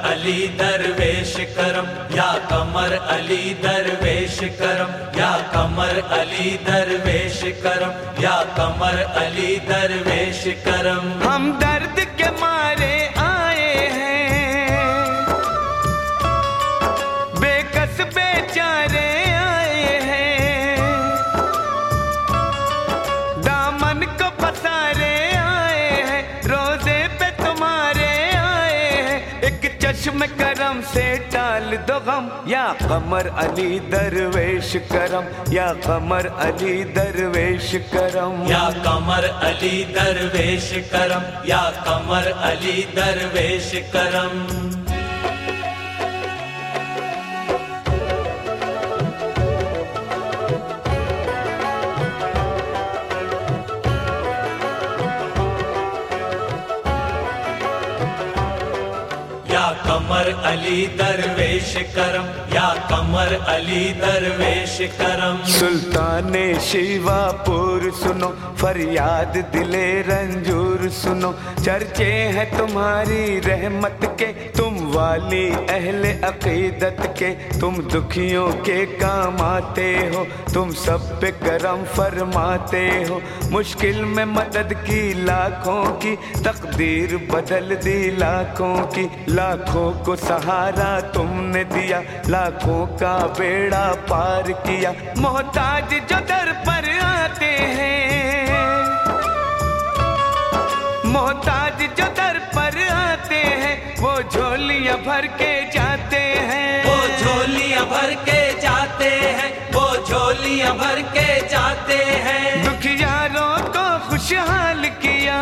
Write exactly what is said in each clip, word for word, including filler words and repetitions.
अली दरवेश करम, या कमर अली दरवेश करम, या कमर अली दरवेश करम, या कमर अली दरवेश करम। हम दर्द के मारे आए हैं, बेकस बेचारे आए हैं, दामन को पसारे आए हैं, रोजे पे तुम्हारे आए हैं, एक चश्म करम से टाल दो गम, या कमर अली दरवेश करम, या कमर अली दरवेश करम, या कमर अली दरवेश करम, या कमर अली दरवेश करम। या कमर अली दरवेश करम, या कमर अली दरवेश करम। सुल्ताने शिवापुर सुनो, फरियाद दिले रंजूर सुनो, चर्चे हैं तुम्हारी रहमत के, तुम वाली अहले अकीदत के, तुम दुखियों के काम आते हो, तुम सब पे करम फरमाते हो, मुश्किल में मदद की लाखों की, तकदीर बदल दी लाखों की, लाखों को सहारा तुमने दिया, लाखों का बेड़ा पार किया, मोहताज जो दर पर आते हैं, मोहताज जो दर पर आते हैं, वो झोलियां भर के जाते हैं, वो झोलियां भर के जाते हैं, वो झोलियां भर के जाते हैं। दुखियारों को खुशहाल किया,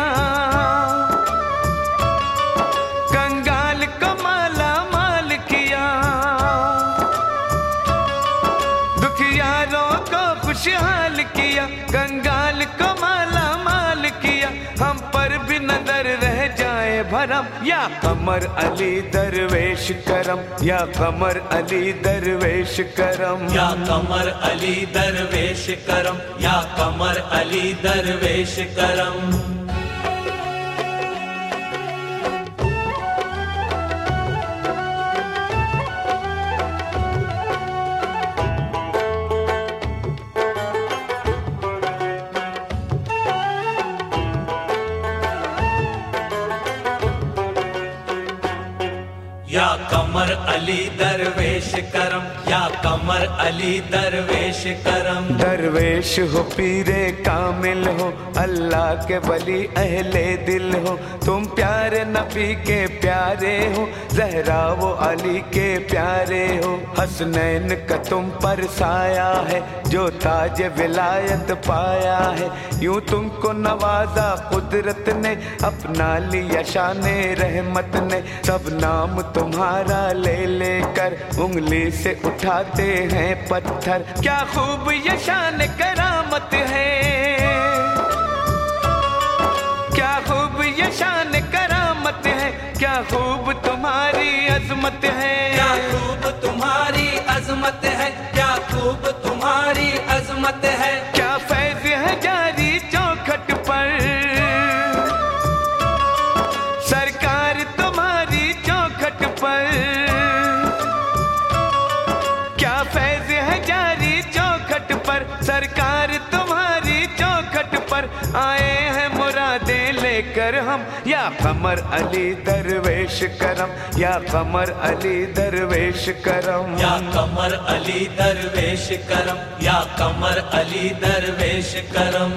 कंगाल को माला माल किया, दुखियारों को खुशहाल किया, कंगाल को माला माल किया, हम पर भी नजर रह जाए भरम, या कमर अली दरवेश करम, या कमर अली दरवेश करम, या कमर अली दरवेश करम, या कमर अली दरवेश करम। या कमर अली दरवेश करम, या कमर अली दरवेश करम। दरवेश हो पीरे कामिल हो, अल्लाह के वली अहले दिल हो, तुम प्यारे नबी के प्यारे हो, जहरा वो अली के प्यारे हो, हसनैन का तुम पर साया है, जो ताज विलायत पाया है, यूं तुमको नवाजा कुदरत ने, अपना लिया शाने रहमत ने, सब नाम तुम्हारा ले लेकर उंगली से उठाते हैं पत्थर, क्या खूब ये शान करामत है, क्या खूब ये शान करामत है, क्या खूब तुम्हारी अजमत है, क्या खूब तुम्हारी अजमत है, क्या खूब तुम्हारी अजमत है, क्या फैज़ है जारी चौखट पर, सरकार तुम्हारी चौखट पर, क्या फैज़ है जारी चौखट पर, सरकार तुम्हारी चौखट पर, आए हैं मुरादें लेकर हम, या कमर अली दरवेश करम, या कमर अली दरवेश करम, या कमर अली दरवेश करम, या कमर अली दरवेश करम।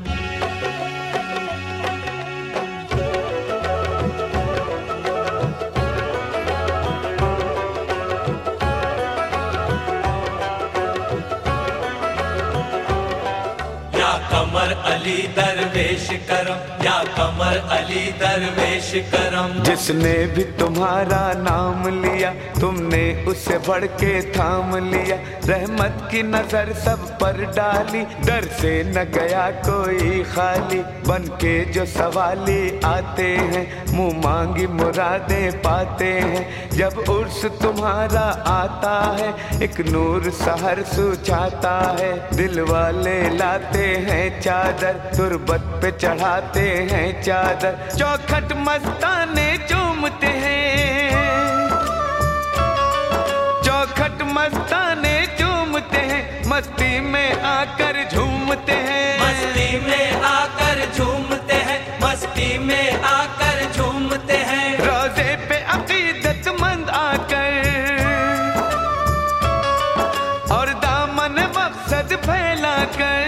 कमर अली दरवेश करम, या कमर अली दरवेश करम। जिसने भी तुम्हारा नाम लिया, तुमने उसे बढ़ के थाम लिया, रहमत की नजर सब पर डाली, डर से न गया कोई खाली, बन के जो सवाली आते हैं, मुंह मांगी मुरादें पाते हैं, जब उर्स तुम्हारा आता है, एक नूर सहर सुझाता है, दिल वाले लाते हैं चादर, तुरबत पे चढ़ाते हैं चादर, चौखट मस्ताने चूमते हैं, मस्ती में आकर झूमते हैं, मस्ती में आकर झूमते हैं, मस्ती में आकर झूमते हैं। रोजे पे अकीदतमंद आकर और दामन मकसद फैलाकर,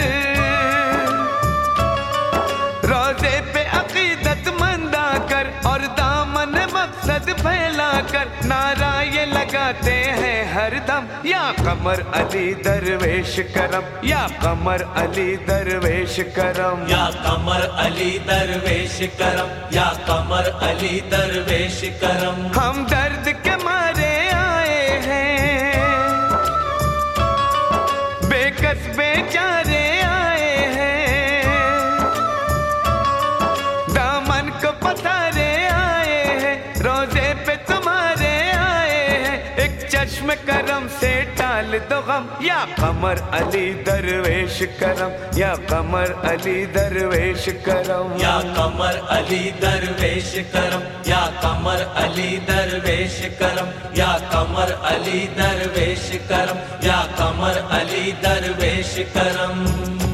रोजे पे अकीदतमंद आकर और दामन मकसद फैलाकर नारा ये लगाते हैं हरदम, या कमर अली दरवेश करम, या कमर अली दरवेश करम, या कमर अली दरवेश करम, या कमर अली दरवेश करम। हम दर्द के मारे आए हैं, बेकस बेचारे आए हैं, दामन को पथारे आए हैं, रोजे पे तुम्हारे आए हैं, एक चश्म करम से टाल दो गम, या कमर अली दरवेश करम, या कमर अली दरवेश करम, या कमर अली दरवेश करम, या कमर अली दरवेश करम, या कमर अली दरवेश करम, या कमर अली दरवेश करम।